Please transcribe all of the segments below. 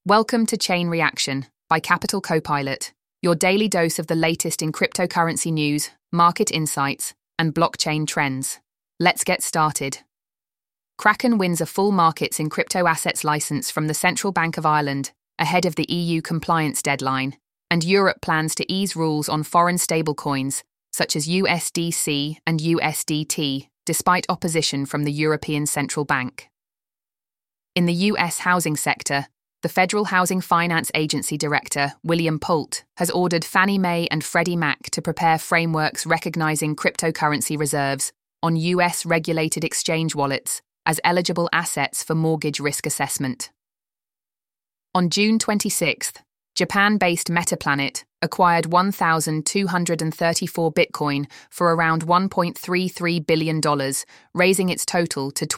Welcome to Chain Reaction by Capital Copilot, your daily dose of the latest in cryptocurrency news, market insights, and blockchain trends. Let's get started. Kraken wins a full markets in crypto assets license from the Central Bank of Ireland ahead of the EU compliance deadline, and Europe plans to ease rules on foreign stablecoins such as USDC and USDT, despite opposition from the European Central Bank. In the US housing sector, the Federal Housing Finance Agency Director, William Poult, has ordered Fannie Mae and Freddie Mac to prepare frameworks recognizing cryptocurrency reserves on US regulated exchange wallets as eligible assets for mortgage risk assessment. On June 26th, Japan-based Metaplanet acquired 1,234 Bitcoin for around $1.33 billion, raising its total to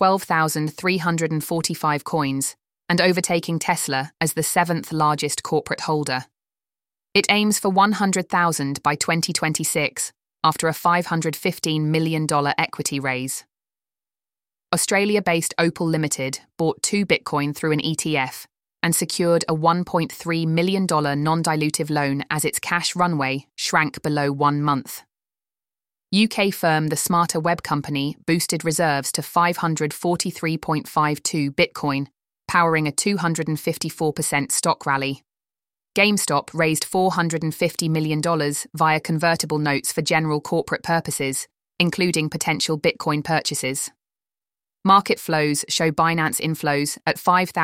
12,345 coins, and overtaking Tesla as the seventh largest corporate holder. It aims for 100,000 by 2026, after a $515 million equity raise. Australia-based Opal Limited bought 2 Bitcoin through an ETF and secured a $1.3 million non-dilutive loan as its cash runway shrank below 1 month. UK firm The Smarter Web Company boosted reserves to 543.52 Bitcoin, powering a 254% stock rally. GameStop raised $450 million via convertible notes for general corporate purposes, including potential Bitcoin purchases. Market flows show Binance inflows at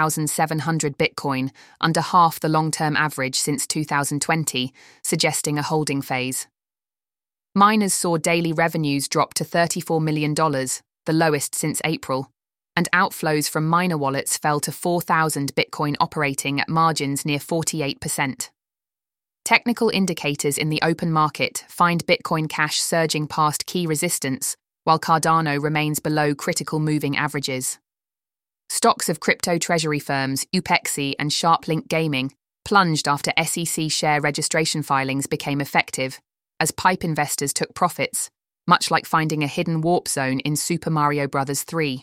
5,700 Bitcoin, under half the long-term average since 2020, suggesting a holding phase. Miners saw daily revenues drop to $34 million, the lowest since April, and outflows from miner wallets fell to 4,000 Bitcoin operating at margins near 48%. Technical indicators in the open market find Bitcoin Cash surging past key resistance, while Cardano remains below critical moving averages. Stocks of crypto treasury firms Upexi and SharpLink Gaming plunged after SEC share registration filings became effective, as PIPE investors took profits, much like finding a hidden warp zone in Super Mario Bros. 3.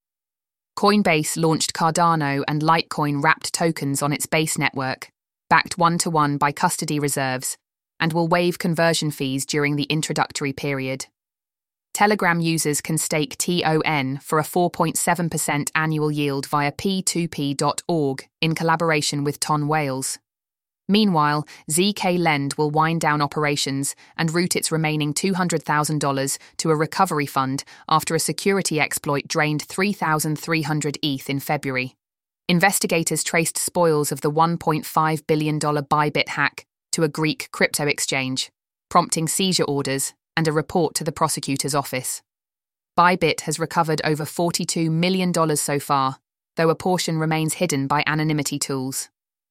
Coinbase launched Cardano and Litecoin wrapped tokens on its base network, backed one-to-one by custody reserves, and will waive conversion fees during the introductory period. Telegram users can stake TON for a 4.7% annual yield via p2p.org in collaboration with Ton Wales. Meanwhile, zkLend will wind down operations and route its remaining $200,000 to a recovery fund after a security exploit drained 3,300 ETH in February. Investigators traced spoils of the $1.5 billion Bybit hack to a Greek crypto exchange, prompting seizure orders and a report to the prosecutor's office. Bybit has recovered over $42 million so far, though a portion remains hidden by anonymity tools.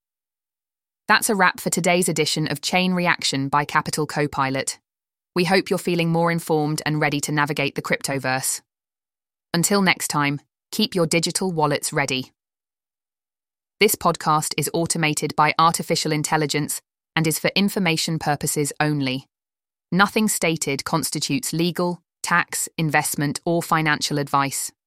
That's a wrap for today's edition of Chain Reaction by Capital Copilot. We hope you're feeling more informed and ready to navigate the cryptoverse. Until next time, keep your digital wallets ready. This podcast is automated by artificial intelligence and is for information purposes only. Nothing stated constitutes legal, tax, investment, or financial advice.